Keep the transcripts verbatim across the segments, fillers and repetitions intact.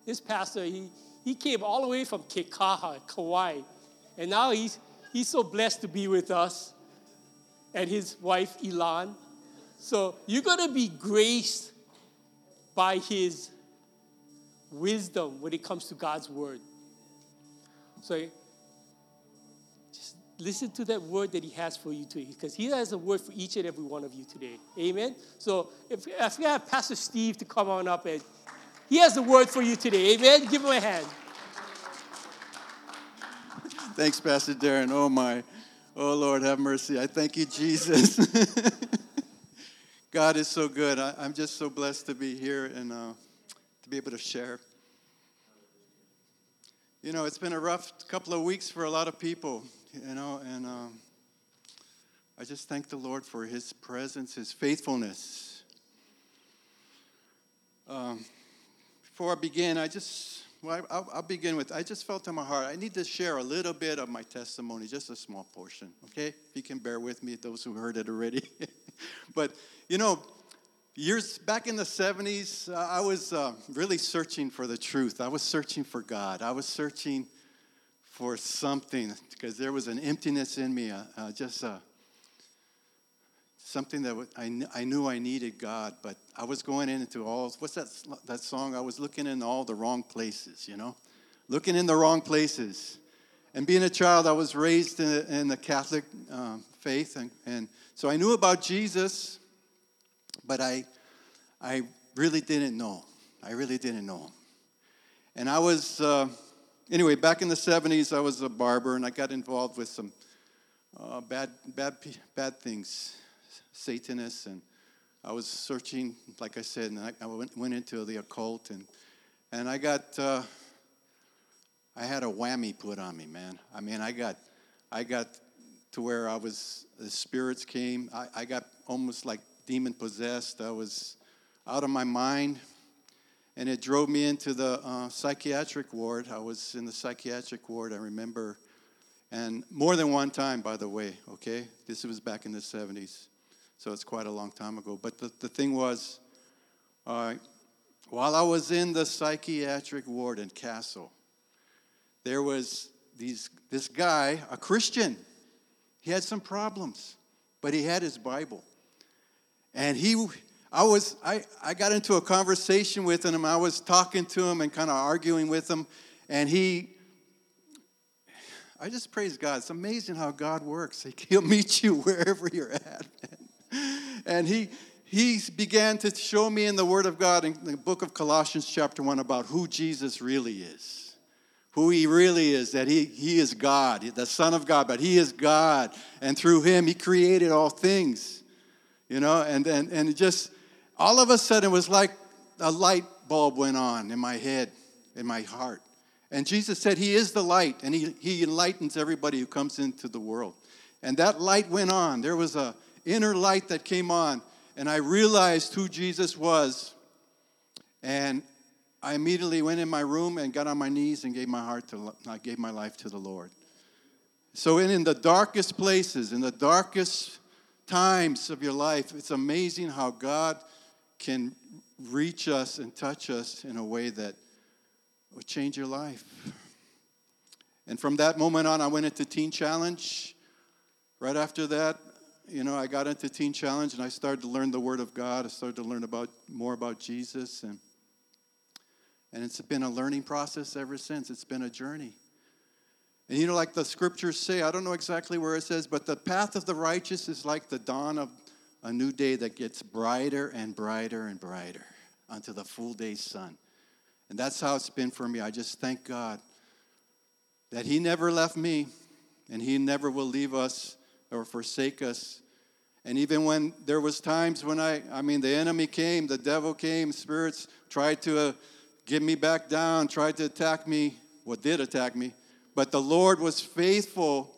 this pastor, he, he came all the way from Kekaha, Kauai. And now he's, he's so blessed to be with us and his wife, Elan. So you're going to be graced by his wisdom when it comes to God's word. So just listen to that word that he has for you today, because he has a word for each and every one of you today. Amen? So if, if we have Pastor Steve to come on up, and he has a word for you today. Amen? Give him a hand. Thanks, Pastor Darren. Oh, my. Oh, Lord, have mercy. I thank you, Jesus. God is so good. I, I'm just so blessed to be here and uh, to be able to share. You know, it's been a rough couple of weeks for a lot of people, you know, and um, I just thank the Lord for his presence, his faithfulness. Um, before I begin, I just, well, I'll, I'll begin with, I just felt in my heart, I need to share a little bit of my testimony, just a small portion, okay? If you can bear with me, those who heard it already. But, you know, years back in the seventies, uh, I was uh, really searching for the truth. I was searching for God. I was searching for something, because there was an emptiness in me, uh, uh, just uh, something that w- I, kn- I knew I needed God, but I was going into all, what's that, that song? I was looking in all the wrong places, you know, looking in the wrong places. And being a child, I was raised in, in the Catholic um, faith, and, and so I knew about Jesus, but I I really didn't know. I really didn't know him. And I was, uh, anyway, back in the seventies, I was a barber, and I got involved with some uh, bad, bad, bad things, Satanists, and I was searching, like I said, and I, I went, went into the occult, and and I got, uh, I had a whammy put on me, man. I mean, I got, I got to where I was, the spirits came. I, I got almost like demon possessed. I was out of my mind, and it drove me into the uh, psychiatric ward. I was in the psychiatric ward, I remember, and more than one time, by the way, okay? This was back in the seventies, so it's quite a long time ago. But the, the thing was, uh, while I was in the psychiatric ward in Castle, there was these this guy, a Christian. He had some problems, but he had his Bible. And he, I was, I, I got into a conversation with him. I was talking to him and kind of arguing with him. And he, I just praise God. It's amazing how God works. He'll meet you wherever you're at, man. And he, he began to show me in the Word of God, in the book of Colossians chapter one, about who Jesus really is. Who he really is, that he, he is God, the Son of God, but he is God. And through him, he created all things. You know, and, and, and it just, all of a sudden, it was like a light bulb went on in my head, in my heart. And Jesus said he is the light, and he, he enlightens everybody who comes into the world. And that light went on. There was a inner light that came on, and I realized who Jesus was. And I immediately went in my room and got on my knees and gave my heart to, I gave my life to the Lord. So in, in the darkest places, in the darkest times of your life, it's amazing how God can reach us and touch us in a way that will change your life. And from that moment on, I went into Teen Challenge. Right after that, you know, I got into Teen Challenge, and I started to learn the Word of God. I started to learn about more about Jesus, and And it's been a learning process ever since. It's been a journey. And you know, like the scriptures say, I don't know exactly where it says, but the path of the righteous is like the dawn of a new day that gets brighter and brighter and brighter unto the full day sun. And that's how it's been for me. I just thank God that he never left me, and he never will leave us or forsake us. And even when there was times when I, I mean, the enemy came, the devil came, spirits tried to uh, get me back down, tried to attack me, well, did attack me. But the Lord was faithful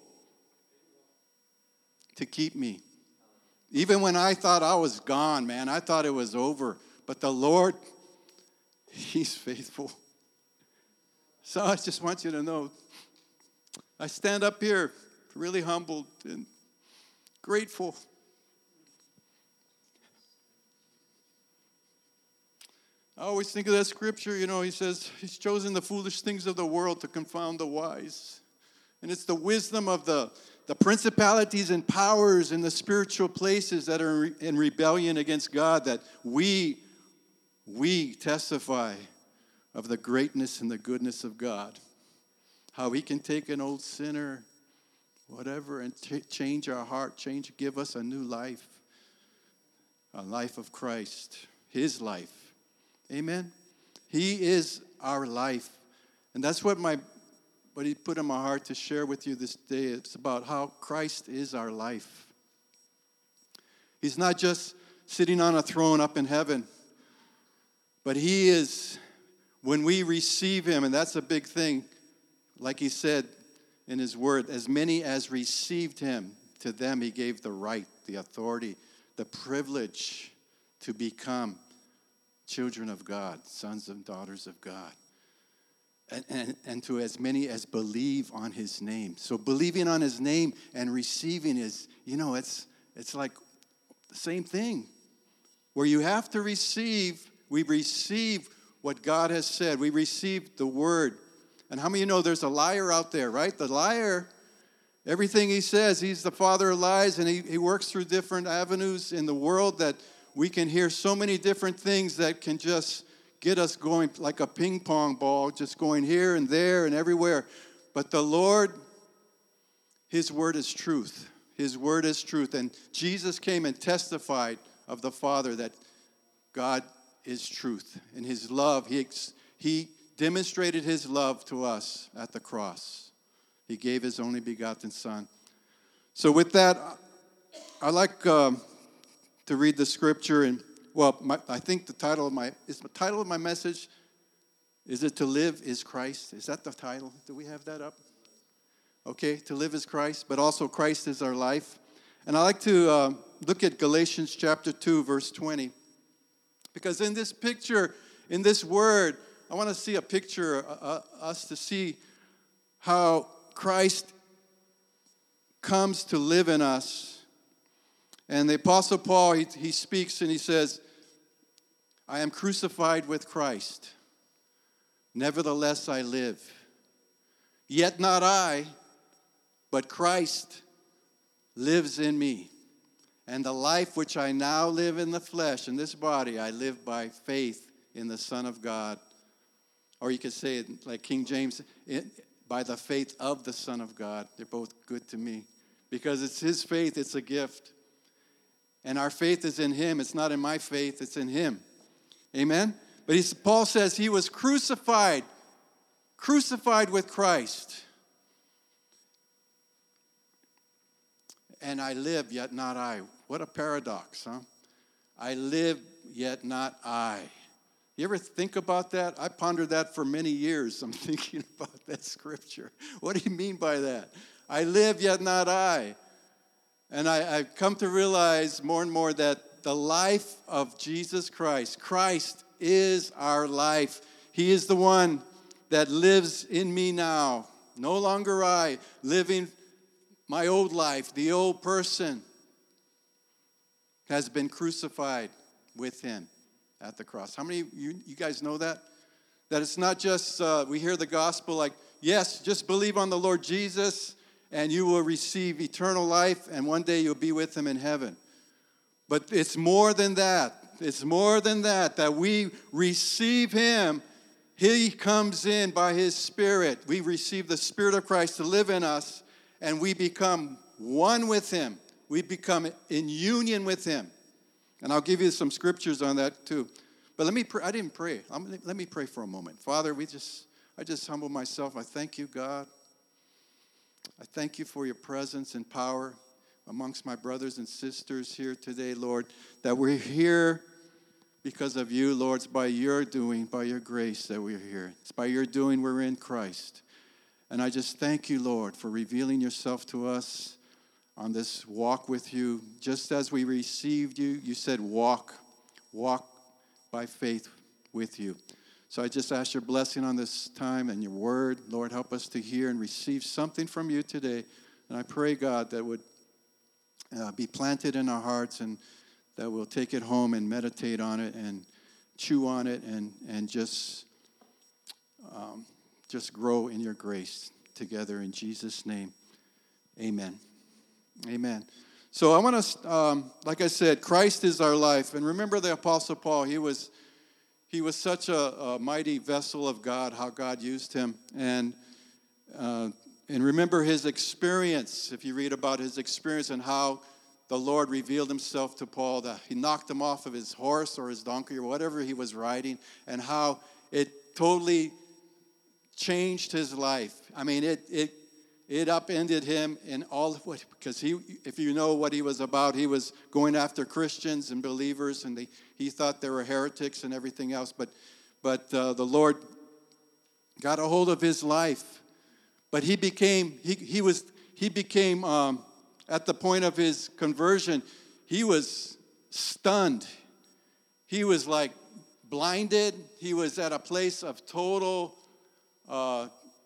to keep me. Even when I thought I was gone, man, I thought it was over. But the Lord, he's faithful. So I just want you to know, I stand up here really humbled and grateful. I always think of that scripture, you know, he says, he's chosen the foolish things of the world to confound the wise. And it's the wisdom of the, the principalities and powers in the spiritual places that are in rebellion against God that we, we testify of the greatness and the goodness of God. How he can take an old sinner, whatever, and t- change our heart, change, give us a new life, a life of Christ, his life. Amen? He is our life. And that's what my what he put in my heart to share with you this day. It's about how Christ is our life. He's not just sitting on a throne up in heaven, but he is, when we receive him, and that's a big thing, like he said in his word, as many as received him, to them he gave the right, the authority, the privilege to become children of God, sons and daughters of God. And, and, and to as many as believe on his name. So believing on his name and receiving is, you know, it's it's like the same thing. Where you have to receive, we receive what God has said. We receive the word. And how many of you know there's a liar out there, right? The liar, everything he says, he's the father of lies, and he, he works through different avenues in the world that we can hear so many different things that can just get us going like a ping pong ball, just going here and there and everywhere. But the Lord, his word is truth. His word is truth. And Jesus came and testified of the Father that God is truth. In his love, he, he demonstrated his love to us at the cross. He gave his only begotten Son. So with that, I like um, to read the scripture. And well, my, I think the title of my is the title of my message. Is it "To Live Is Christ"? Is that the title? Do we have that up? Okay, to live is Christ, but also Christ is our life. And I like to uh, look at Galatians chapter two, verse twenty. Because in this picture, in this word, I want to see a picture, uh, us to see how Christ comes to live in us. And the Apostle Paul, he, he speaks and he says, I am crucified with Christ. Nevertheless I live. Yet not I, but Christ lives in me. And the life which I now live in the flesh, in this body, I live by faith in the Son of God. Or you could say it like King James, it, by the faith of the Son of God. They're both good to me. Because it's his faith, it's a gift. And our faith is in him. It's not in my faith, it's in him. Amen? But he's, Paul says he was crucified, crucified with Christ. And I live, yet not I. What a paradox, huh? I live, yet not I. You ever think about that? I pondered that for many years. I'm thinking about that scripture. What do you mean by that? I live, yet not I. And I, I've come to realize more and more that the life of Jesus Christ, Christ is our life. He is the one that lives in me now. No longer I, living my old life, the old person has been crucified with him at the cross. How many of you, you guys know that? That it's not just, uh, we hear the gospel like, yes, just believe on the Lord Jesus and you will receive eternal life and one day you'll be with him in heaven. But it's more than that. It's more than that, that we receive him. He comes in by his Spirit. We receive the Spirit of Christ to live in us and we become one with him. We become in union with him. And I'll give you some scriptures on that too. But let me pray. I didn't pray. I'm, let me pray for a moment. Father, we just, I just humble myself. I thank you, God. I thank you for your presence and power amongst my brothers and sisters here today, Lord, that we're here because of you, Lord. It's by your doing, by your grace that we're here. It's by your doing we're in Christ. And I just thank you, Lord, for revealing yourself to us on this walk with you. Just as we received you, you said walk, walk by faith with you. So I just ask your blessing on this time and your word. Lord, help us to hear and receive something from you today. And I pray, God, that would uh, be planted in our hearts and that we'll take it home and meditate on it and chew on it and, and just, um, just grow in your grace together in Jesus' name. Amen. Amen. So I want to, um, like I said, Christ is our life. And remember the Apostle Paul, he was he was such a, a mighty vessel of God, how God used him. And uh, and remember his experience, if you read about his experience and how the Lord revealed himself to Paul, that he knocked him off of his horse or his donkey or whatever he was riding, and how it totally changed his life. I mean, it it it upended him in all of what, because he, if you know what he was about, he was going after Christians and believers, and they, he thought they were heretics and everything else. But but uh, the Lord got a hold of his life. But he became he he was he became um, at the point of his conversion, he was stunned. He was like blinded. He was at a place of total. Uh,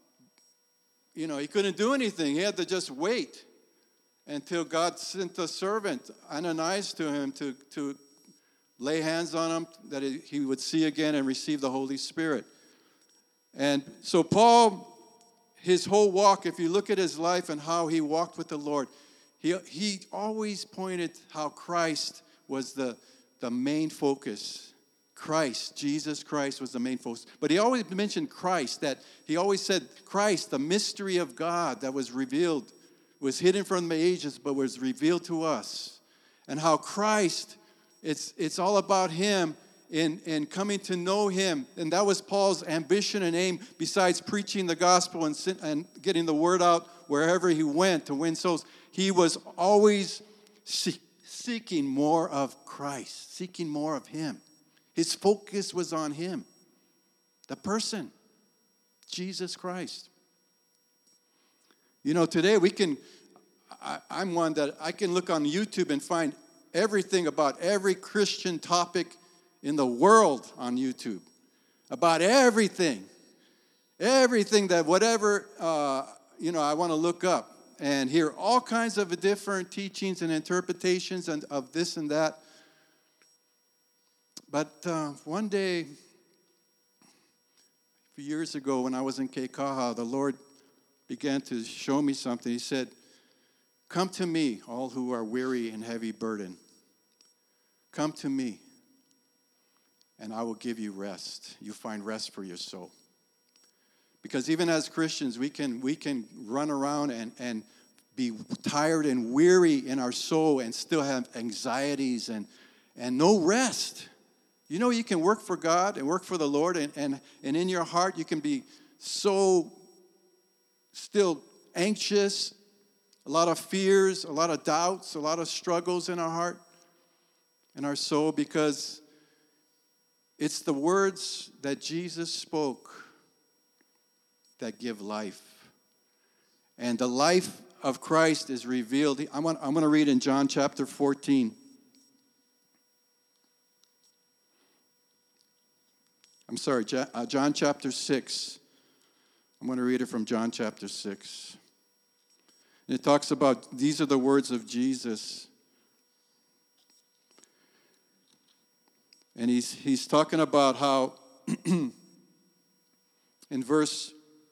you know, he couldn't do anything. He had to just wait until God sent a servant, Ananias, to him to, to lay hands on him, that he, he would see again and receive the Holy Spirit. And so Paul, his whole walk, if you look at his life and how he walked with the Lord, he, he always pointed how Christ was the, the main focus. Christ, Jesus Christ was the main focus. But he always mentioned Christ, that he always said, Christ, the mystery of God that was revealed, was hidden from the ages, but was revealed to us. And how Christ, it's it's all about him in, in coming to know him. And that was Paul's ambition and aim, besides preaching the gospel and, and getting the word out wherever he went to win souls. He was always see, seeking more of Christ, seeking more of him. His focus was on him, the person, Jesus Christ. You know, today we can, I, I'm one that I can look on YouTube and find everything about every Christian topic in the world on YouTube. About everything. Everything that whatever, uh, you know, I want to look up and hear all kinds of different teachings and interpretations and of this and that. But uh, one day, a few years ago when I was in Keikaha, the Lord began to show me something. He said, come to me, all who are weary and heavy burdened. Come to me, and I will give you rest. You find rest for your soul. Because even as Christians, we can we can run around and, and be tired and weary in our soul and still have anxieties and, and no rest. You know, you can work for God and work for the Lord, and, and, and in your heart you can be so still anxious, a lot of fears, a lot of doubts, a lot of struggles in our heart, in our soul, because it's the words that Jesus spoke that give life. And the life of Christ is revealed. I want, I'm going to read in John chapter fourteen. I'm sorry, John chapter six. I'm going to read it from John chapter six. And it talks about, these are the words of Jesus. And he's he's talking about how in verse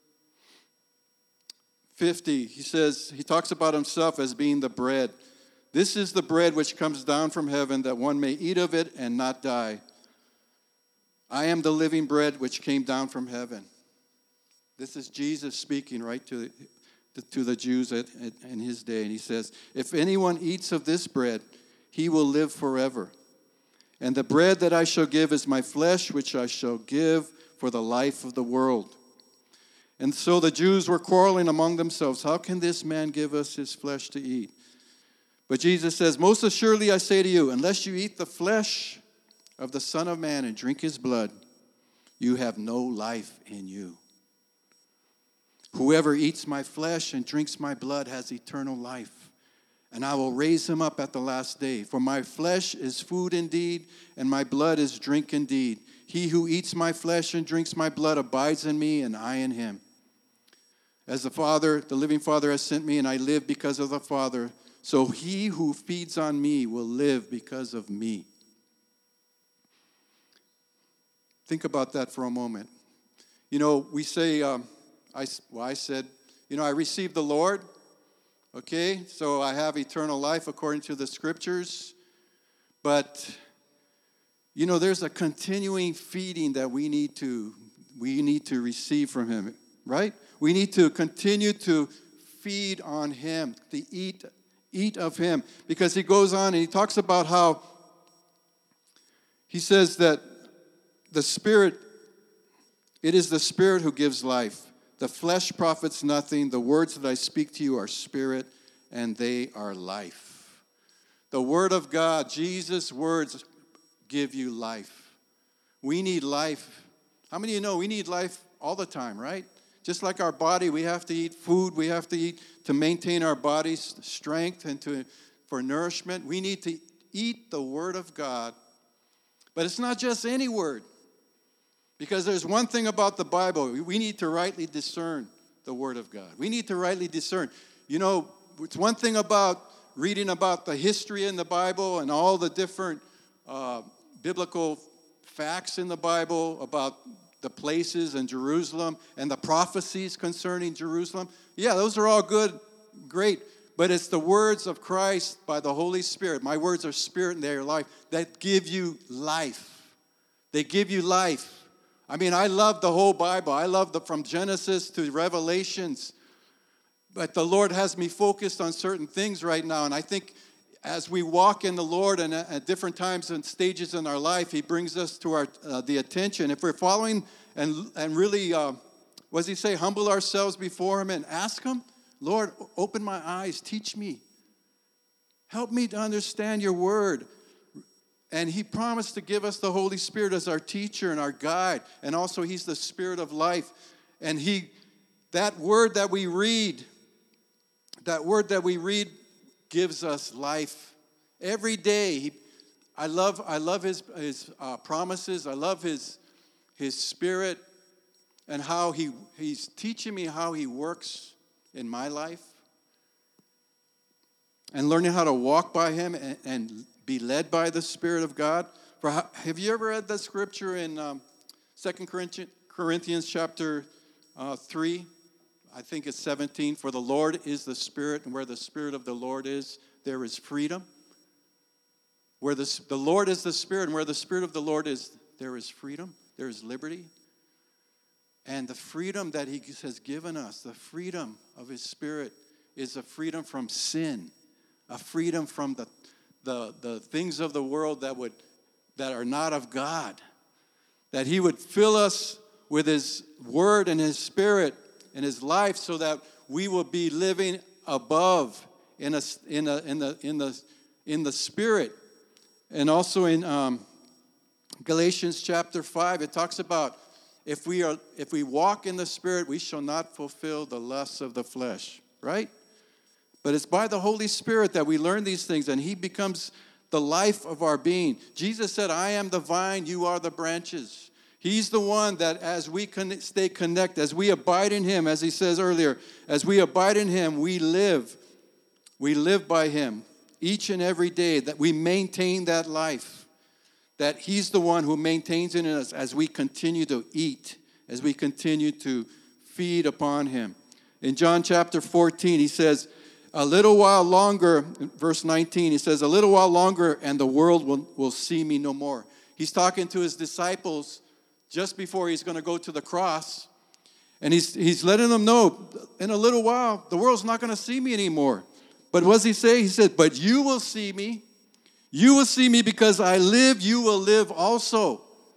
fifty, he says, he talks about himself as being the bread. This is the bread which comes down from heaven, that one may eat of it and not die. I am the living bread which came down from heaven. This is Jesus speaking right to the, to the Jews at, at, in his day. And he says, if anyone eats of this bread, he will live forever. And the bread that I shall give is my flesh, which I shall give for the life of the world. And so the Jews were quarreling among themselves. How can this man give us his flesh to eat? But Jesus says, most assuredly I say to you, unless you eat the flesh of the Son of Man and drink his blood, you have no life in you. Whoever eats my flesh and drinks my blood has eternal life, and I will raise him up at the last day. For my flesh is food indeed, and my blood is drink indeed. He who eats my flesh and drinks my blood abides in me, and I in him. As the Father, the living Father, has sent me, and I live because of the Father, so he who feeds on me will live because of me. Think about that for a moment. You know, we say, um, I, well, I said, you know, I received the Lord, okay, so I have eternal life according to the Scriptures. But, you know, there's a continuing feeding that we need to we need to receive from Him, right? We need to continue to feed on Him, to eat, eat of Him. Because He goes on and He talks about how He says that the Spirit, it is the Spirit who gives life. The flesh profits nothing. The words that I speak to you are spirit, and they are life. The Word of God, Jesus' words, give you life. We need life. How many of you know we need life all the time, right? Just like our body, we have to eat food. We have to eat to maintain our body's strength and to for nourishment. We need to eat the Word of God. But it's not just any word. Because there's one thing about the Bible. We need to rightly discern the Word of God. We need to rightly discern. You know, it's one thing about reading about the history in the Bible and all the different uh, biblical facts in the Bible about the places in Jerusalem and the prophecies concerning Jerusalem. Yeah, those are all good, great. But it's the words of Christ by the Holy Spirit. My words are spirit and they are life that give you life. They give you life. I mean, I love the whole Bible. I love the from Genesis to Revelations. But the Lord has me focused on certain things right now. And I think as we walk in the Lord and at different times and stages in our life, He brings us to our uh, the attention. If we're following and, and really, uh, what does He say, humble ourselves before Him and ask Him, Lord, open my eyes, teach me. Help me to understand your word. And He promised to give us the Holy Spirit as our teacher and our guide. And also He's the Spirit of life. And He, that word that we read, that word that we read gives us life. Every day, he, I love I love His, his uh, promises. I love His, his Spirit and how he, He's teaching me how He works in my life. And learning how to walk by Him and, and be led by the Spirit of God. For how, have you ever read the scripture in um, Second Corinthians chapter uh, three? I think it's seventeen. For the Lord is the Spirit, and where the Spirit of the Lord is, there is freedom. Where the, the Lord is the Spirit, and where the Spirit of the Lord is, there is freedom. There is liberty. And the freedom that He has given us, the freedom of His Spirit, is a freedom from sin, a freedom from the The, the things of the world that would that are not of God, that He would fill us with His Word and His Spirit and His life, so that we will be living above in a in a in the in the in the Spirit, and also in um, Galatians chapter five, it talks about if we are if we walk in the Spirit, we shall not fulfill the lusts of the flesh, right? But it's by the Holy Spirit that we learn these things, and He becomes the life of our being. Jesus said, I am the vine, you are the branches. He's the one that as we con- stay connected, as we abide in Him, as He says earlier, as we abide in Him, we live. We live by Him each and every day, that we maintain that life, that He's the one who maintains it in us as we continue to eat, as we continue to feed upon Him. In John chapter fourteen, He says, a little while longer, verse nineteen, He says, a little while longer and the world will, will see me no more. He's talking to His disciples just before He's going to go to the cross. And he's, he's letting them know, in a little while, the world's not going to see me anymore. But what does He say? He said, but you will see me. You will see me because I live, you will live also.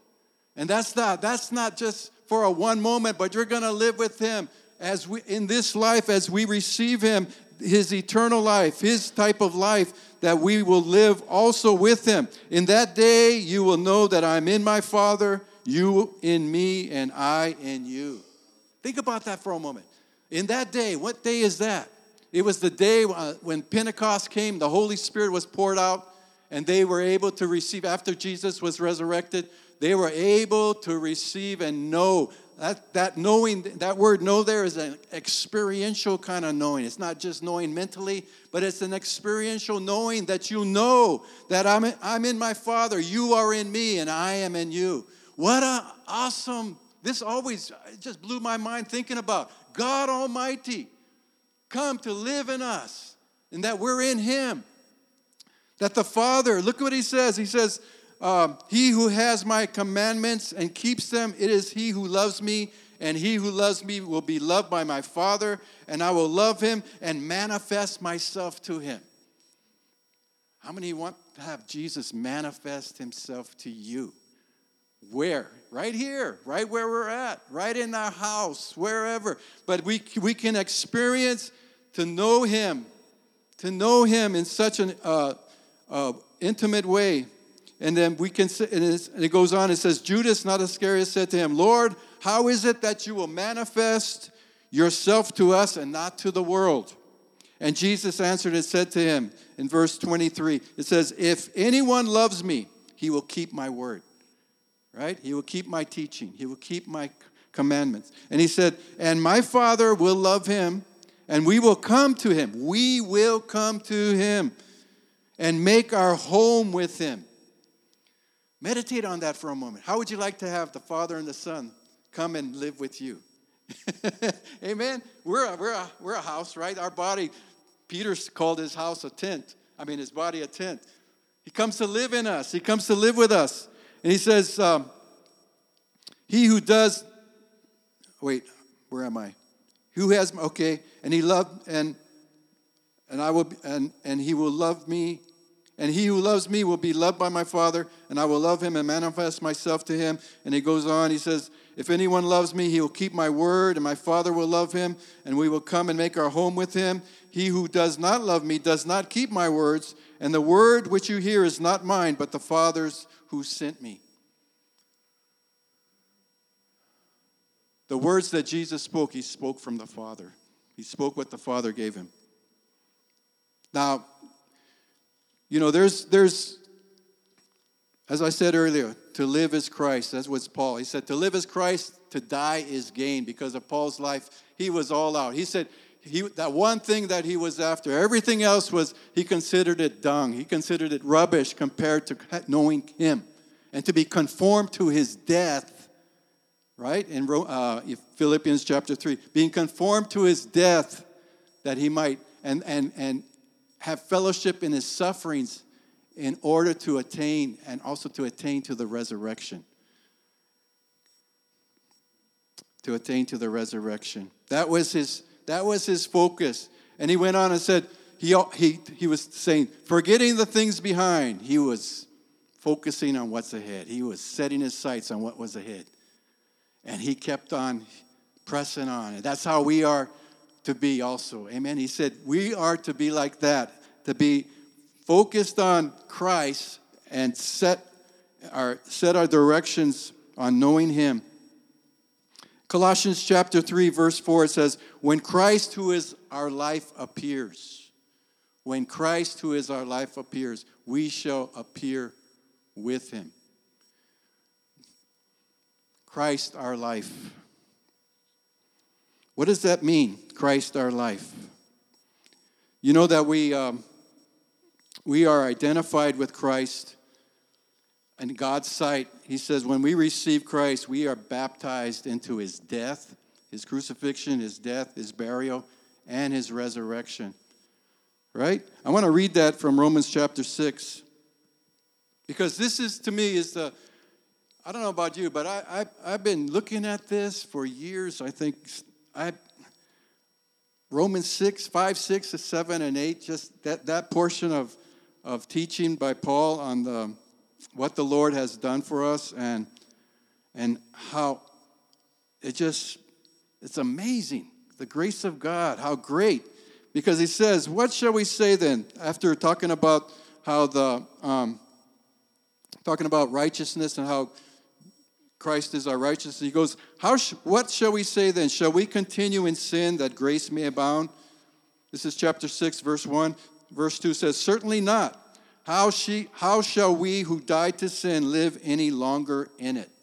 And that's not, that's not just for a one moment, but you're going to live with Him as we in this life, as we receive Him, His eternal life, His type of life, that we will live also with Him. In that day, you will know that I'm in my Father, you in me, and I in you. Think about that for a moment. In that day, what day is that? It was the day when Pentecost came, the Holy Spirit was poured out, and they were able to receive, after Jesus was resurrected, they were able to receive and know. That, that knowing, that word know there is an experiential kind of knowing. It's not just knowing mentally, but it's an experiential knowing that you know that I'm, I'm in my Father, you are in me, and I am in you. What a awesome, this always it just blew my mind thinking about God Almighty come to live in us and that we're in him. That the Father, look what he says. He says, um, he who has my commandments and keeps them, it is he who loves me, and he who loves me will be loved by my Father, and I will love him and manifest myself to him. How many want to have Jesus manifest himself to you? Where? Right here, right where we're at, right in our house, wherever. But we, we can experience to know him, to know him in such an uh, uh, intimate way. And then we can, and it goes on, it says, Judas, not Iscariot, said to him, Lord, how is it that you will manifest yourself to us and not to the world? And Jesus answered and said to him in verse twenty-three, it says, if anyone loves me, he will keep my word. Right? He will keep my teaching. He will keep my commandments. And he said, and my Father will love him, and we will come to him. We will come to him and make our home with him. Meditate on that for a moment. How would you like to have the Father and the Son come and live with you? Amen? We're a, we're, a, we're a house, right? Our body, Peter called his house a tent. I mean, his body a tent. He comes to live in us. He comes to live with us. And he says, um, he who does, wait, where am I? Who has, okay, and he loved, and and I will, and and he will love me, and he who loves me will be loved by my Father, and I will love him and manifest myself to him. And he goes on, he says, if anyone loves me, he will keep my word, and my Father will love him, and we will come and make our home with him. He who does not love me does not keep my words, and the word which you hear is not mine, but the Father's who sent me. The words that Jesus spoke, he spoke from the Father. He spoke what the Father gave him. Now, you know, there's, there's, as I said earlier, to live is Christ. That's what's Paul. He said, to live is Christ, to die is gain. Because of Paul's life, he was all out. He said, he, that one thing that he was after, everything else was, he considered it dung. He considered it rubbish compared to knowing him. And to be conformed to his death, right? In uh, Philippians chapter three, being conformed to his death that he might, and, and, and have fellowship in his sufferings in order to attain, and also to attain to the resurrection. To attain to the resurrection. That was his, that was his focus. And he went on and said, he, he, he was saying, forgetting the things behind, he was focusing on what's ahead. He was setting his sights on what was ahead. And he kept on pressing on. And that's how we are to be also. Amen. He said, we are to be like that, to be focused on Christ and set our, set our directions on knowing him. Colossians chapter three, verse four, it says, when Christ, who is our life, appears, when Christ, who is our life, appears, we shall appear with him. Christ, our life. What does that mean, Christ, our life? You know that we, um, we are identified with Christ in God's sight. He says when we receive Christ, we are baptized into his death, his crucifixion, his death, his burial, and his resurrection. Right? I want to read that from Romans chapter six. Because this is, to me, is the, I don't know about you, but I, I, I've been looking at this for years. I think I, Romans six, five, six, seven, and eight, just that, that portion of, of teaching by Paul on the what the Lord has done for us and and how it just, it's amazing. The grace of God, how great. Because he says, what shall we say then? After talking about how the, um, talking about righteousness and how Christ is our righteousness. He goes, "How? Sh- what shall we say then? Shall we continue in sin that grace may abound?" This is chapter six, verse one. Verse two says, "Certainly not. How, she, how shall we who died to sin live any longer in it?"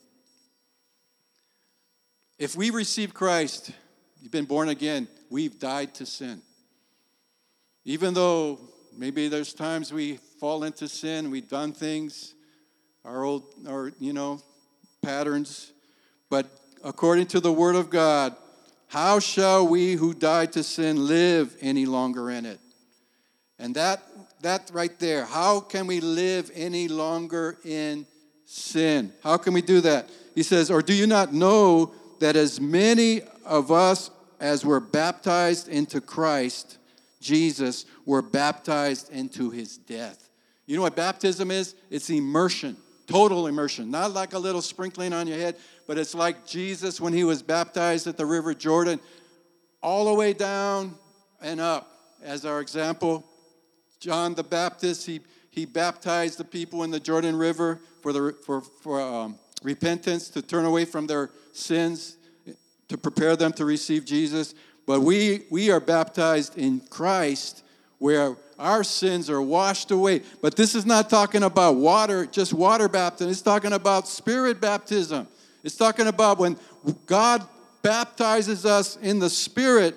If we receive Christ, you've been born again, we've died to sin. Even though maybe there's times we fall into sin, we've done things, our old, or, you know, patterns. But according to the word of God, how shall we who died to sin live any longer in it? And that, that right there, how can we live any longer in sin? How can we do that? He says, or do you not know that as many of us as were baptized into Christ Jesus were baptized into his death? You know what baptism is? It's immersion, total immersion. Not like a little sprinkling on your head, but it's like Jesus when he was baptized at the River Jordan, all the way down and up. As our example, John the Baptist, he, he baptized the people in the Jordan River for, the, for, for um, repentance, to turn away from their sins, to prepare them to receive Jesus. But we, we are baptized in Christ, where our sins are washed away. But this is not talking about water, just water baptism. It's talking about spirit baptism. It's talking about when God baptizes us in the Spirit,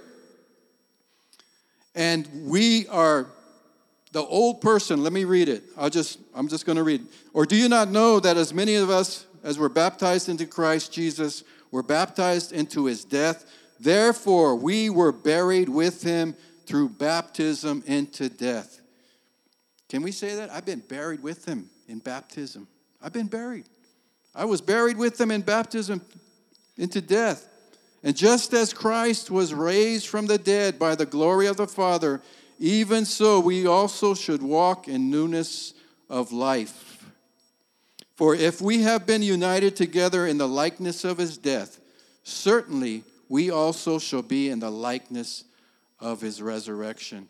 and we are the old person. Let me read it. I'll just, I'm just going to read. Or do you not know that as many of us as were baptized into Christ Jesus were baptized into his death? Therefore, we were buried with him through baptism into death. Can we say that? I've been buried with him in baptism. I've been buried. I was buried with him in baptism into death. And just as Christ was raised from the dead by the glory of the Father, even so we also should walk in newness of life. For if we have been united together in the likeness of his death, certainly we also shall be in the likeness of his resurrection.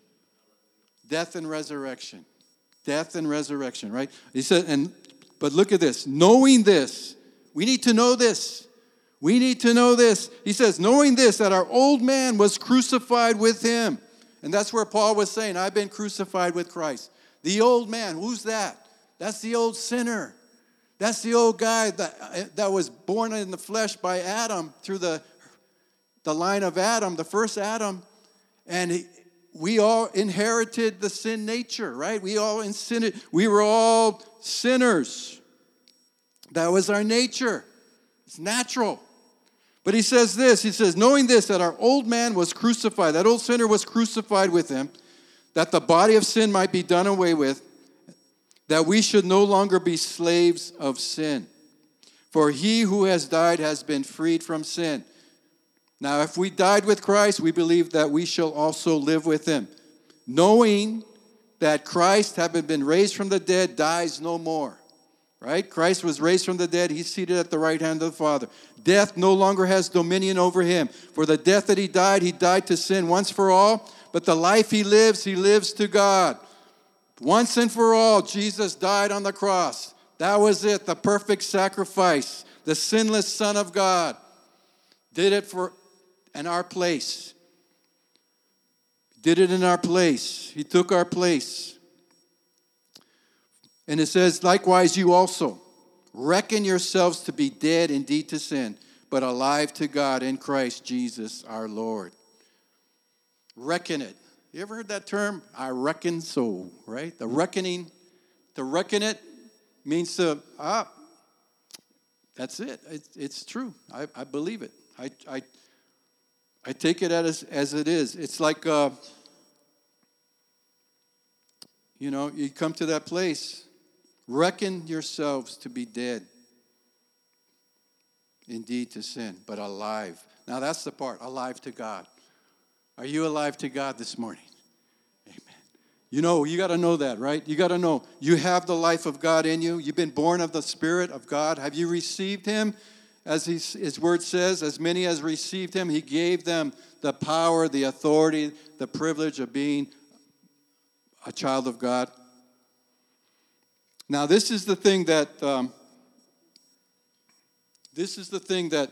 Death and resurrection. Death and resurrection, right? He said, and but look at this. Knowing this, we need to know this. We need to know this. He says, knowing this, that our old man was crucified with him. And that's where Paul was saying, I've been crucified with Christ. The old man, who's that? That's the old sinner. That's the old guy that, that was born in the flesh by Adam, through the, the line of Adam, the first Adam. And he, we all inherited the sin nature, right? We all in sin, we were all sinners. That was our nature. It's natural. But he says this, he says, knowing this, that our old man was crucified, that old sinner was crucified with him, that the body of sin might be done away with, that we should no longer be slaves of sin. For he who has died has been freed from sin. Now, if we died with Christ, we believe that we shall also live with him, knowing that Christ, having been raised from the dead, dies no more. Right? Christ was raised from the dead. He's seated at the right hand of the Father. Death no longer has dominion over him. For the death that he died, he died to sin once for all. But the life he lives, he lives to God. Once and for all, Jesus died on the cross. That was it, the perfect sacrifice. The sinless Son of God did it for in our place. Did it in our place. He took our place. And it says, likewise, you also reckon yourselves to be dead indeed to sin, but alive to God in Christ Jesus our Lord. Reckon it. You ever heard that term? I reckon so, right? The reckoning, to reckon it means to, ah, that's it. It's, it's true. I, I believe it. I, I, I take it as, as it is. It's like, uh, you know, you come to that place. Reckon yourselves to be dead, indeed to sin, but alive. Now that's the part, alive to God. Are you alive to God this morning? Amen. You know, you got to know that, right? You got to know you have the life of God in you. You've been born of the Spirit of God. Have you received him? As his, his word says, as many as received him, he gave them the power, the authority, the privilege of being a child of God. Now, this is the thing that, um, this is the thing that,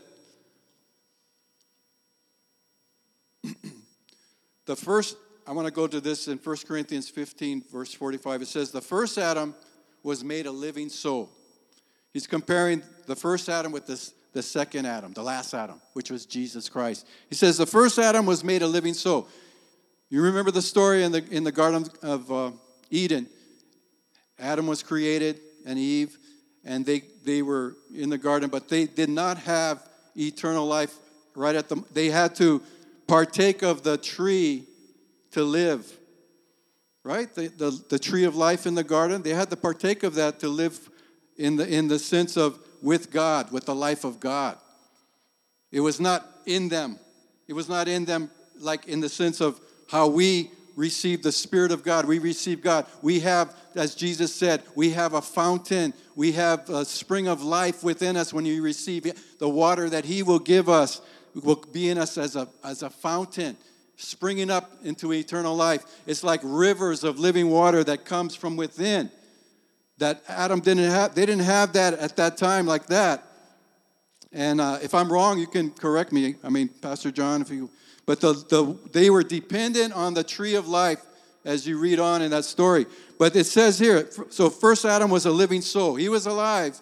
the first, I want to go to this in First Corinthians fifteen, verse forty-five. It says, the first Adam was made a living soul. He's comparing the first Adam with this, the second Adam, the last Adam, which was Jesus Christ. He says, the first Adam was made a living soul. You remember the story in the, in the Garden of uh, Eden. Adam was created and Eve, and they, they were in the garden, but they did not have eternal life right at the, they had to partake of the tree to live, right? The, the, the tree of life in the garden, they had to partake of that to live in the, in the sense of with God, with the life of God. It was not in them. It was not in them like in the sense of how we receive the Spirit of God. We receive God. We have, as Jesus said, we have a fountain. We have a spring of life within us when you receive it. The water that He will give us will be in us as a, as a fountain, springing up into eternal life. It's like rivers of living water that comes from within. That Adam didn't have. They didn't have that at that time like that. And uh, if I'm wrong, you can correct me. I mean, Pastor John, if you... But the, the they were dependent on the tree of life as you read on in that story. But it says here, so first Adam was a living soul. He was alive.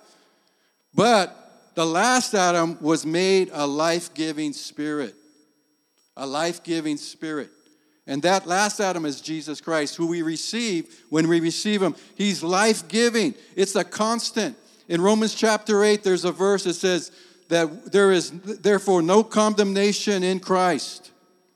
But the last Adam was made a life-giving spirit. A life-giving spirit. And that last Adam is Jesus Christ, who we receive when we receive Him. He's life-giving. It's a constant. In Romans chapter eight, there's a verse that says that there is therefore no condemnation in Christ,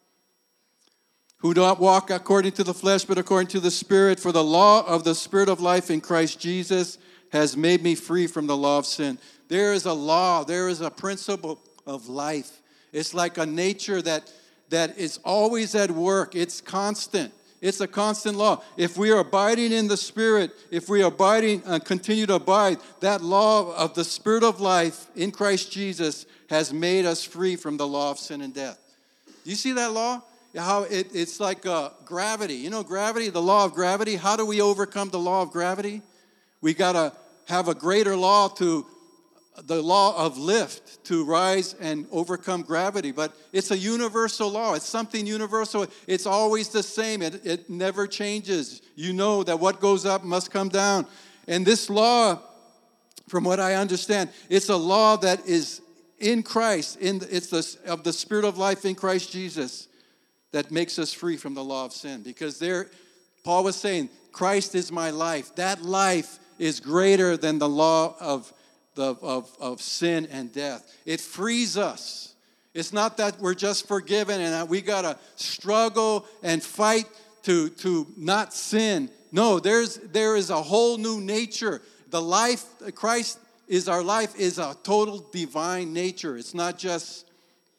who do not walk according to the flesh, but according to the Spirit. For the law of the Spirit of life in Christ Jesus has made me free from the law of sin. There is a law. There is a principle of life. It's like a nature that, that is always at work. It's constant. It's a constant law. If we are abiding in the Spirit, if we are abiding and continue to abide, that law of the Spirit of life in Christ Jesus has made us free from the law of sin and death. Do you see that law? How it, it's like uh, gravity. You know gravity, the law of gravity? How do we overcome the law of gravity? We got to have a greater law to the law of lift to rise and overcome gravity. But it's a universal law. It's something universal. It's always the same. It, it never changes. You know that what goes up must come down. And this law, from what I understand, it's a law that is in Christ. In it's the, of the Spirit of life in Christ Jesus, that makes us free from the law of sin. Because there, Paul was saying, Christ is my life. That life is greater than the law of, the, of, of sin and death. It frees us. It's not that we're just forgiven and that we got to struggle and fight to, to not sin. No, there's there is a whole new nature. The life, Christ is our life, is a total divine nature. It's not just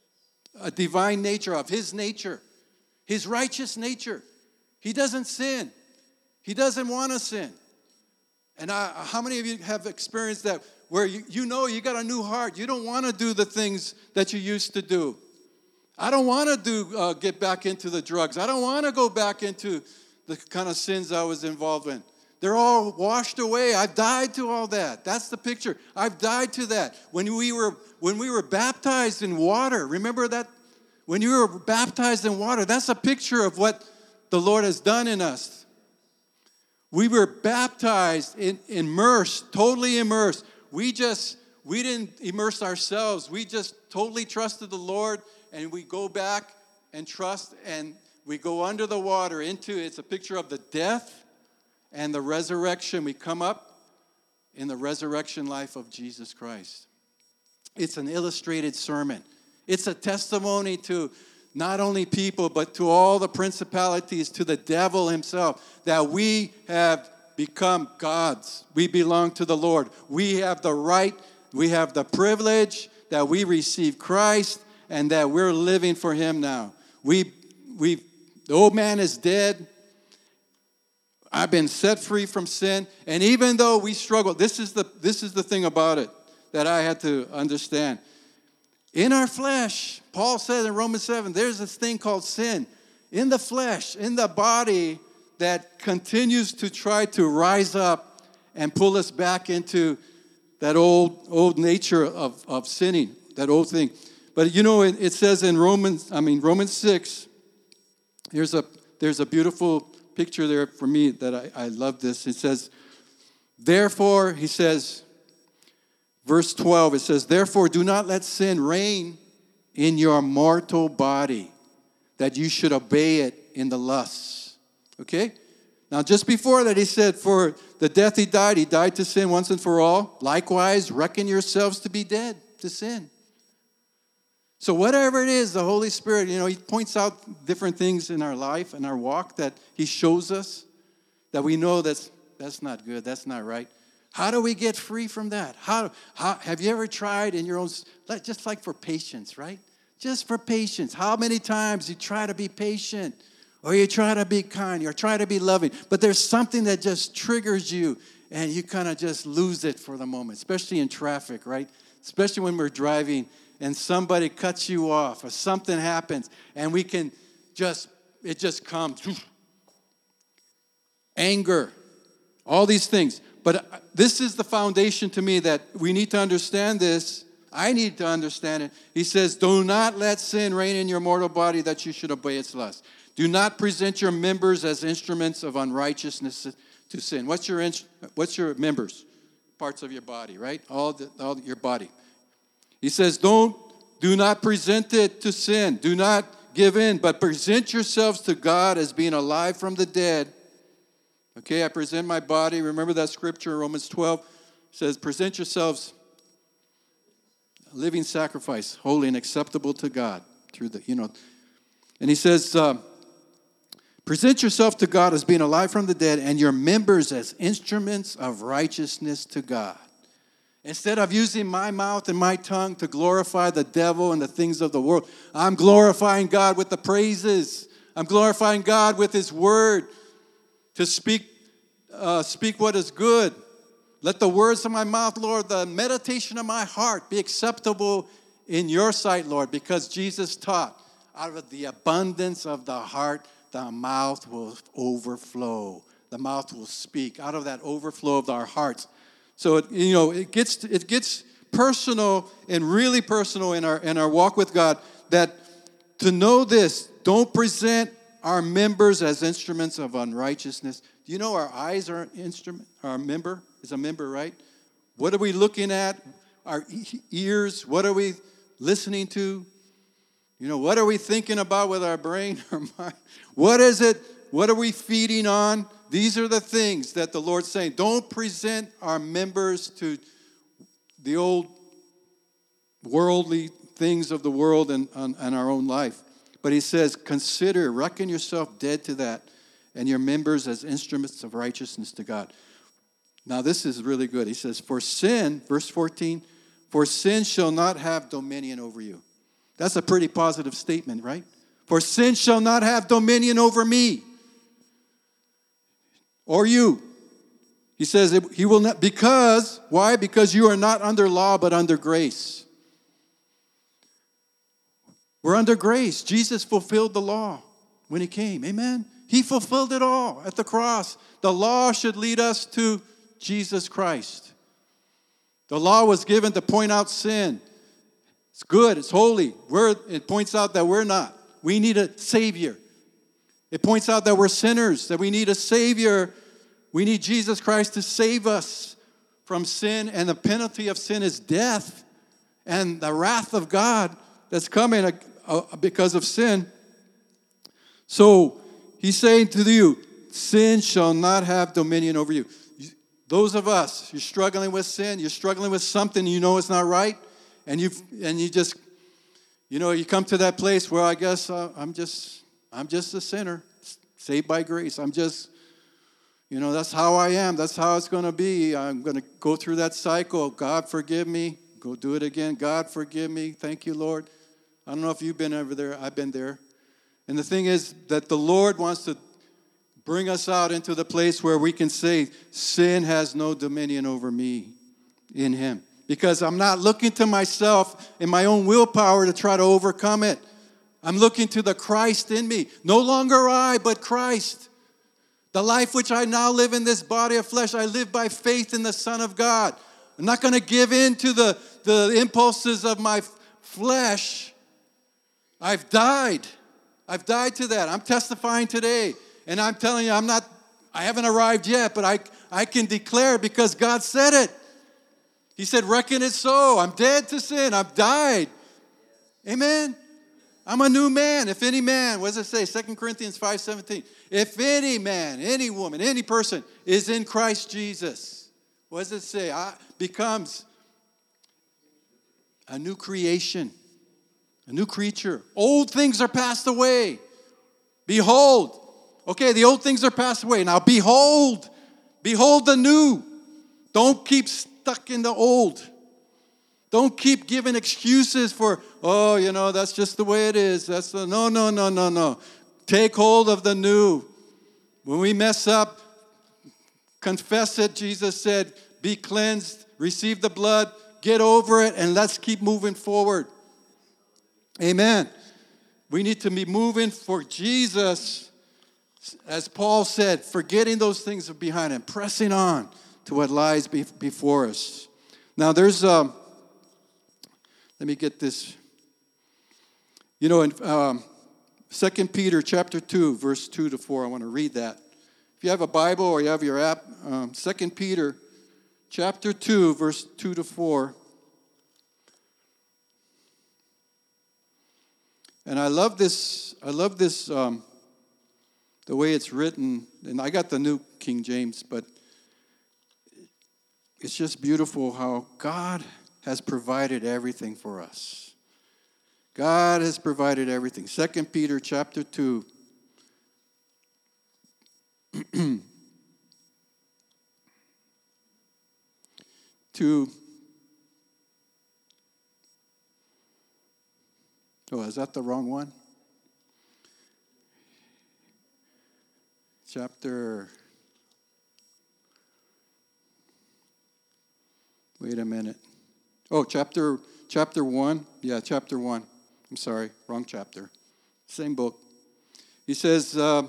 a divine nature of His nature. His righteous nature. He doesn't sin. He doesn't want to sin. And I, how many of you have experienced that where you, you know you got a new heart. You don't want to do the things that you used to do. I don't want to do uh, get back into the drugs. I don't want to go back into the kind of sins I was involved in. They're all washed away. I've died to all that. That's the picture. I've died to that. When we were when we were baptized in water, remember that? When you were baptized in water, that's a picture of what the Lord has done in us. We were baptized, in, immersed, totally immersed. We just, we didn't immerse ourselves. We just totally trusted the Lord, and we go back and trust, and we go under the water into, it's a picture of the death and the resurrection. We come up in the resurrection life of Jesus Christ. It's an illustrated sermon. It's a testimony to not only people, but to all the principalities, to the devil himself, that we have become gods. We belong to the Lord. We have the right, we have the privilege that we receive Christ and that we're living for Him now. We, we, the old man is dead. I've been set free from sin. And even though we struggle, this is the, this is the thing about it that I had to understand. In our flesh, Paul says in Romans seven, there's this thing called sin. In the flesh, in the body, that continues to try to rise up and pull us back into that old old nature of, of sinning, that old thing. But you know, it, it says in Romans, I mean Romans six, here's a there's a beautiful picture there for me that I, I love this. It says, therefore, he says, verse twelve, it says, therefore do not let sin reign in your mortal body, that you should obey it in the lusts. Okay? Now, just before that, he said, for the death he died, he died to sin once and for all. Likewise, reckon yourselves to be dead to sin. So whatever it is, the Holy Spirit, you know, he points out different things in our life and our walk that he shows us that we know that's, that's not good, that's not right. How do we get free from that? How, how have you ever tried in your own, just like for patience, right? Just for patience. How many times you try to be patient or you try to be kind or try to be loving, but there's something that just triggers you and you kind of just lose it for the moment, especially in traffic, right? Especially when we're driving and somebody cuts you off or something happens and we can just, it just comes. Anger, all these things. But this is the foundation to me that we need to understand this. I need to understand it. He says, do not let sin reign in your mortal body that you should obey its lust. Do not present your members as instruments of unrighteousness to sin. What's your what's your members? Parts of your body, right? All, the, all your body. He says, don't, do not present it to sin. Do not give in, but present yourselves to God as being alive from the dead. Okay, I present my body. Remember that scripture, Romans twelve, says, present yourselves a living sacrifice, holy and acceptable to God. Through the, you know, and he says, uh, present yourself to God as being alive from the dead and your members as instruments of righteousness to God. Instead of using my mouth and my tongue to glorify the devil and the things of the world, I'm glorifying God with the praises. I'm glorifying God with his word. To speak, uh, speak what is good. Let the words of my mouth, Lord, the meditation of my heart be acceptable in your sight, Lord, because Jesus taught, out of the abundance of the heart, the mouth will overflow. The mouth will speak out of that overflow of our hearts. So, it, you know, it gets it gets personal and really personal in our in our walk with God. That to know this, don't present our members as instruments of unrighteousness. Do you know our eyes are an instrument? Our member is a member, right? What are we looking at? Our ears, what are we listening to? You know, what are we thinking about with our brain or mind? What is it? What are we feeding on? These are the things that the Lord's saying. Don't present our members to the old worldly things of the world and, and, and our own life. But he says, consider, reckon yourself dead to that, and your members as instruments of righteousness to God. Now, this is really good. He says, for sin, verse fourteen, for sin shall not have dominion over you. That's a pretty positive statement, right? For sin shall not have dominion over me or you. He says, he will not, because, why? Because you are not under law, but under grace. We're under grace. Jesus fulfilled the law when he came. Amen? He fulfilled it all at the cross. The law should lead us to Jesus Christ. The law was given to point out sin. It's good. It's holy. We're, it points out that we're not. We need a Savior. It points out that we're sinners, that we need a Savior. We need Jesus Christ to save us from sin, and the penalty of sin is death. And the wrath of God that's coming because of sin. So he's saying to you, sin shall not have dominion over you. Those of us, you're struggling with sin, you're struggling with something you know is not right, and you and you just, you know, you come to that place where I guess uh, I'm just, I'm just a sinner, saved by grace. I'm just, you know, that's how I am. That's how it's going to be. I'm going to go through that cycle. God, forgive me. Go do it again. God, forgive me. Thank you, Lord. I don't know if you've been over there. I've been there. And the thing is that the Lord wants to bring us out into the place where we can say, sin has no dominion over me in him. Because I'm not looking to myself in my own willpower to try to overcome it. I'm looking to the Christ in me. No longer I, but Christ. The life which I now live in this body of flesh, I live by faith in the Son of God. I'm not going to give in to the, the impulses of my flesh. I've died. I've died to that. I'm testifying today. And I'm telling you, I'm not, I haven't arrived yet, but I, I can declare because God said it. He said, reckon it so. I'm dead to sin. I've died. Amen. I'm a new man. If any man, what does it say? Second Corinthians five seventeen. If any man, any woman, any person is in Christ Jesus, what does it say? I, becomes a new creation, a new creature. Old things are passed away. Behold. Okay, the old things are passed away. Now behold. Behold the new. Don't keep stuck in the old. Don't keep giving excuses for, oh, you know, that's just the way it is. That's the, no, no, no, no, no. Take hold of the new. When we mess up, confess it. Jesus said, be cleansed, receive the blood, get over it, and let's keep moving forward. Amen. We need to be moving for Jesus, as Paul said, forgetting those things behind and pressing on to what lies be- before us. Now, there's, um, let me get this. You know, in um, Second Peter chapter two, verse two to four, I want to read that. If you have a Bible or you have your app, um, Second Peter chapter two, verse two to four. And I love this, I love this, um, the way it's written. And I got the New King James, but it's just beautiful how God has provided everything for us. God has provided everything. Second Peter chapter two. two. Oh, is that the wrong one? Chapter. Wait a minute. Oh, chapter chapter one. Yeah, chapter one. I'm sorry, wrong chapter. Same book. He says, uh,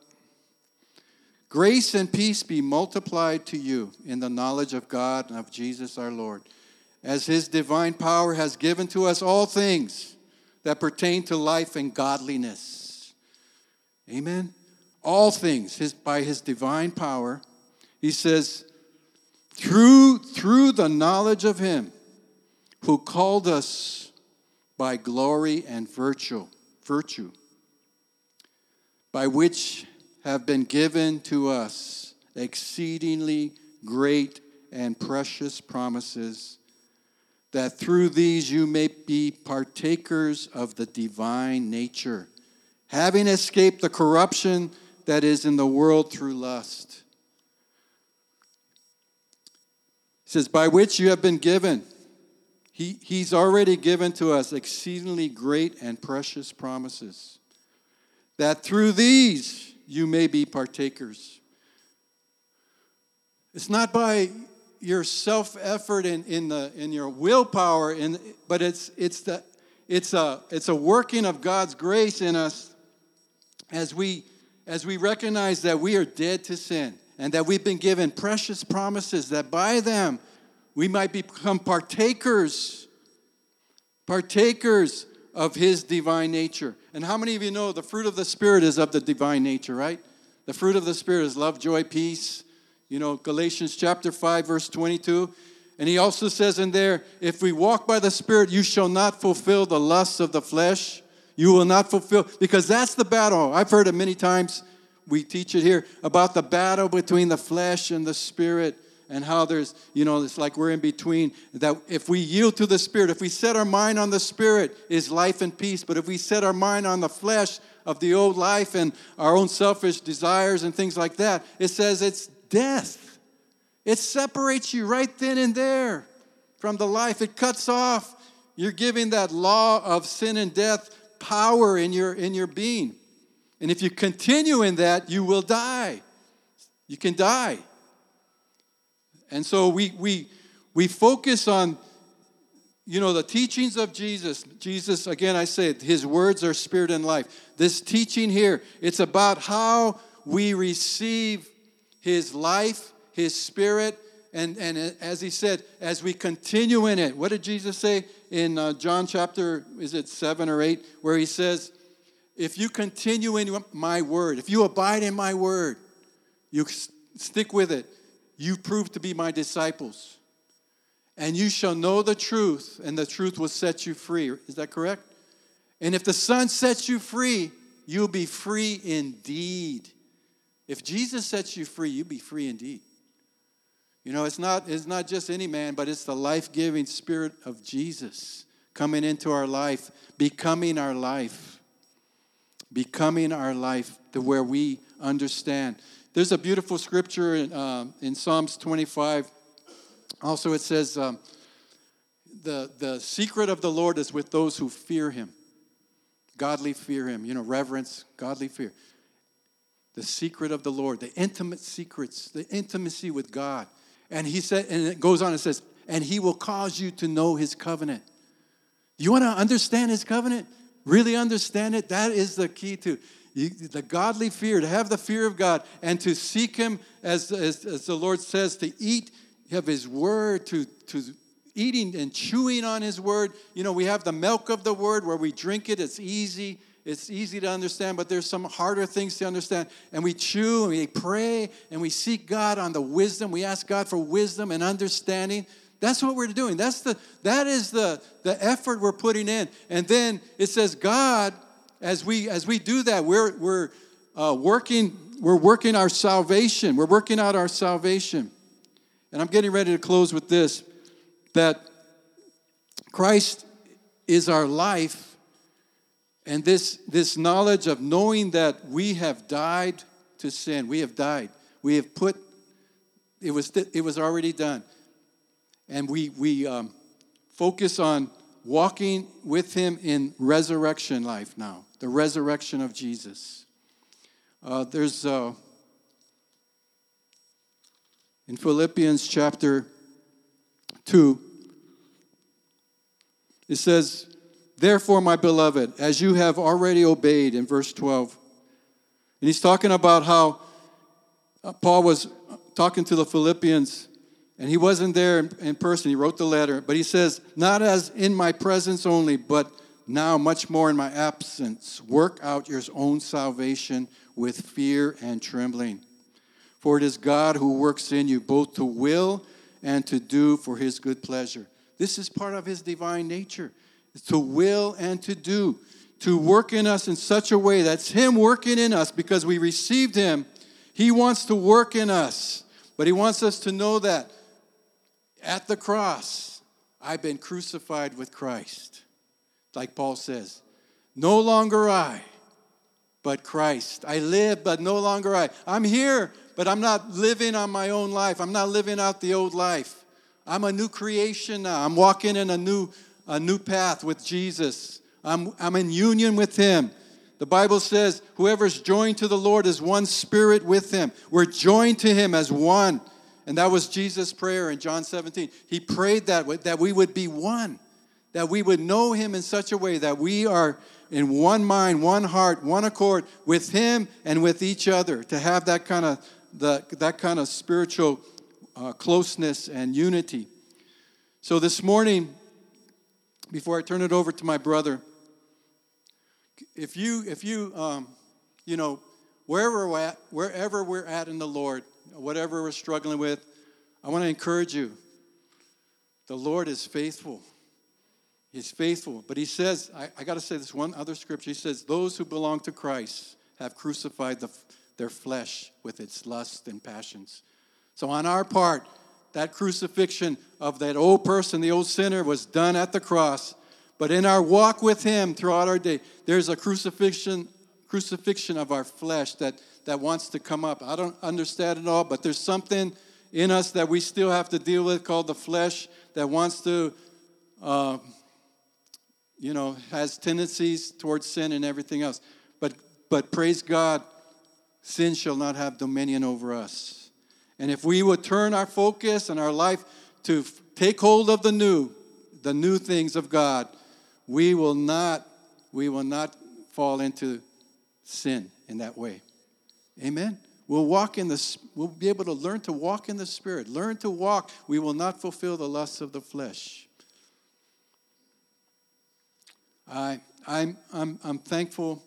grace and peace be multiplied to you in the knowledge of God and of Jesus our Lord, as his divine power has given to us all things that pertain to life and godliness. Amen? All things his, by his divine power. He says, through, through the knowledge of him who called us by glory and virtue, virtue, by which have been given to us exceedingly great and precious promises, that through these you may be partakers of the divine nature, having escaped the corruption that is in the world through lust. He says, by which you have been given. He, he's already given to us exceedingly great and precious promises, that through these you may be partakers. It's not by your self-effort in, in the in your willpower, in, but it's it's the it's a it's a working of God's grace in us as we as we recognize that we are dead to sin and that we've been given precious promises that by them we might become partakers, partakers of his divine nature. And how many of you know the fruit of the Spirit is of the divine nature, right? The fruit of the Spirit is love, joy, peace. You know, Galatians chapter five, verse twenty-two. And he also says in there, if we walk by the Spirit, you shall not fulfill the lusts of the flesh. You will not fulfill, because that's the battle. I've heard it many times. We teach it here about the battle between the flesh and the Spirit. And how there's, you know, it's like we're in between. That if we yield to the Spirit, if we set our mind on the Spirit, is life and peace. But if we set our mind on the flesh of the old life and our own selfish desires and things like that, it says it's death. It separates you right then and there from the life. It cuts off. You're giving that law of sin and death power in your in your being. And if you continue in that, you will die. You can die. And so we we we focus on, you know, the teachings of Jesus. Jesus, again, I say, his words are spirit and life. This teaching here, it's about how we receive his life, his spirit, and, and as he said, as we continue in it. What did Jesus say in uh, John chapter, is it seven or eight, where he says, if you continue in my word, if you abide in my word, you stick with it, you prove to be my disciples. And you shall know the truth, and the truth will set you free. Is that correct? And if the Son sets you free, you'll be free indeed. If Jesus sets you free, you'll be free indeed. You know, it's not, it's not just any man, but it's the life-giving Spirit of Jesus coming into our life, becoming our life, becoming our life to where we understand. There's a beautiful scripture in, uh, in Psalms twenty-five. Also, it says, um, the, the secret of the Lord is with those who fear him. Godly fear him, you know, reverence, godly fear. The secret of the Lord, the intimate secrets, the intimacy with God. And he said, and it goes on and says, and he will cause you to know his covenant. You want to understand his covenant? Really understand it? That is the key to you, the godly fear, to have the fear of God and to seek him, as, as, as the Lord says, to eat of his word, to, to eating and chewing on his word. You know, we have the milk of the word where we drink it. It's easy. It's easy to understand, but there's some harder things to understand. And we chew and we pray and we seek God on the wisdom. We ask God for wisdom and understanding. That's what we're doing. That's the that is the, the effort we're putting in. And then it says God, as we as we do that, we're we're uh, working we're working our salvation. We're working out our salvation. And I'm getting ready to close with this, that Christ is our life. And this, this knowledge of knowing that we have died to sin, we have died. We have put, it was it was already done. And we, we um, focus on walking with him in resurrection life now, the resurrection of Jesus. Uh, there's, uh, in Philippians chapter two, it says, therefore, my beloved, as you have already obeyed, in verse twelve. And he's talking about how Paul was talking to the Philippians, and he wasn't there in person. He wrote the letter. But he says, not as in my presence only, but now much more in my absence. Work out your own salvation with fear and trembling. For it is God who works in you both to will and to do for his good pleasure. This is part of his divine nature. To will and to do, to work in us in such a way that's him working in us because we received him. He wants to work in us, but he wants us to know that at the cross, I've been crucified with Christ. Like Paul says, no longer I, but Christ. I live, but no longer I. I'm here, but I'm not living on my own life. I'm not living out the old life. I'm a new creation now. I'm walking in a new A new path with Jesus. I'm, I'm in union with him. The Bible says, whoever's joined to the Lord is one spirit with him. We're joined to him as one. And that was Jesus' prayer in John seventeen. He prayed that, that we would be one. That we would know him in such a way that we are in one mind, one heart, one accord with him and with each other. To have that kind of, the, that kind of spiritual uh, closeness and unity. So this morning, before I turn it over to my brother, if you, if you, um, you know, wherever we're at, wherever we're at in the Lord, whatever we're struggling with, I want to encourage you. The Lord is faithful. He's faithful. But he says, I, I got to say this one other scripture. He says, those who belong to Christ have crucified the, their flesh with its lusts and passions. So on our part, that crucifixion of that old person, the old sinner, was done at the cross. But in our walk with him throughout our day, there's a crucifixion crucifixion of our flesh that, that wants to come up. I don't understand it all, but there's something in us that we still have to deal with called the flesh that wants to, uh, you know, has tendencies towards sin and everything else. But, but praise God, sin shall not have dominion over us. And if we would turn our focus and our life to f- take hold of the new, the new things of God, we will not, we will not fall into sin in that way. Amen. We'll walk in the, we'll be able to learn to walk in the Spirit. Learn to walk. We will not fulfill the lusts of the flesh. I, I'm, I'm, I'm thankful.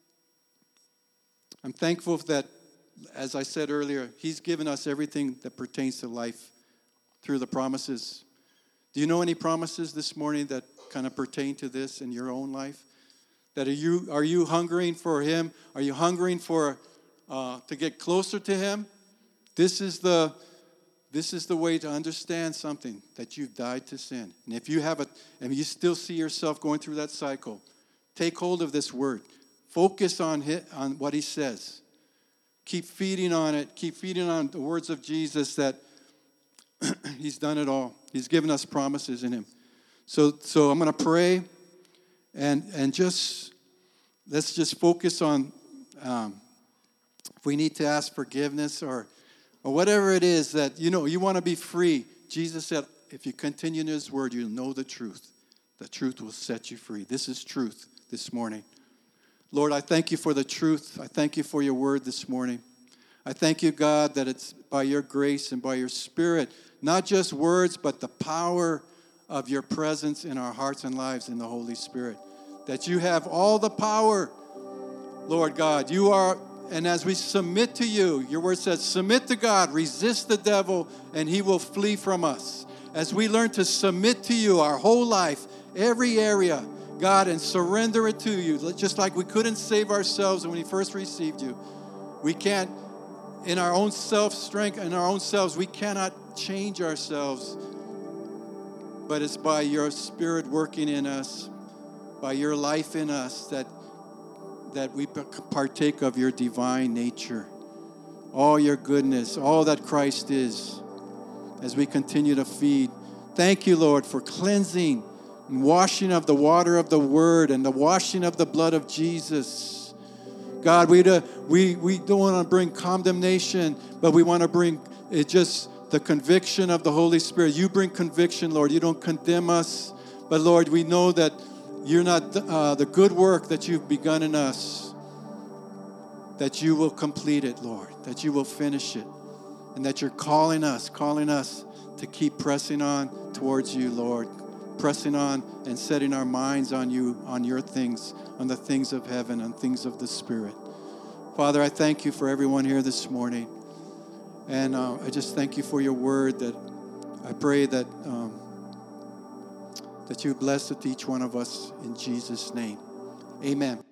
I'm thankful that, as I said earlier, he's given us everything that pertains to life through the promises. Do you know any promises this morning that kind of pertain to this in your own life? That are you are you hungering for him? Are you hungering for uh, to get closer to him? This is the this is the way to understand something, that you've died to sin. And if you have a and you still see yourself going through that cycle, take hold of this word. Focus on hit, on what he says. Keep feeding on it. Keep feeding on the words of Jesus, that he's done it all. He's given us promises in him. So so I'm going to pray. And and just, let's just focus on, um, if we need to ask forgiveness or or whatever it is that, you know, you want to be free. Jesus said, if you continue in his word, you'll know the truth. The truth will set you free. This is truth this morning. Lord, I thank you for the truth. I thank you for your word this morning. I thank you, God, that it's by your grace and by your Spirit, not just words, but the power of your presence in our hearts and lives in the Holy Spirit. That you have all the power, Lord God. You are, and as we submit to you, your word says, submit to God, resist the devil, and he will flee from us. As we learn to submit to you our whole life, every area, God, and surrender it to you, just like we couldn't save ourselves when we first received you. We can't, in our own self-strength, in our own selves, we cannot change ourselves. But it's by your Spirit working in us, by your life in us, that, that we partake of your divine nature. All your goodness, all that Christ is, as we continue to feed. Thank you, Lord, for cleansing and washing of the water of the Word and the washing of the blood of Jesus. God, we, do, we, we don't want to bring condemnation, but we want to bring it just the conviction of the Holy Spirit. You bring conviction, Lord. You don't condemn us. But, Lord, we know that you're not uh, the good work that you've begun in us, that you will complete it, Lord, that you will finish it, and that you're calling us, calling us to keep pressing on towards you, Lord, pressing on and setting our minds on you, on your things, on the things of heaven, on things of the Spirit. Father, I thank you for everyone here this morning. And uh, I just thank you for your word, that I pray that um, that you bless it to each one of us in Jesus' name. Amen.